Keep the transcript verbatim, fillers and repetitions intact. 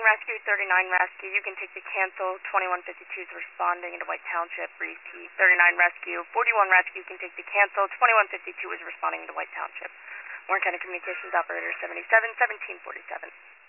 forty-one Rescue, thirty-nine Rescue. You can take the cancel. twenty-one fifty-two is responding into White Township. Brief T. thirty-nine Rescue. forty-one Rescue. You can take the cancel. twenty-one fifty-two is responding into White Township. Warren County Communications Operator seventy-seven seventeen forty-seven.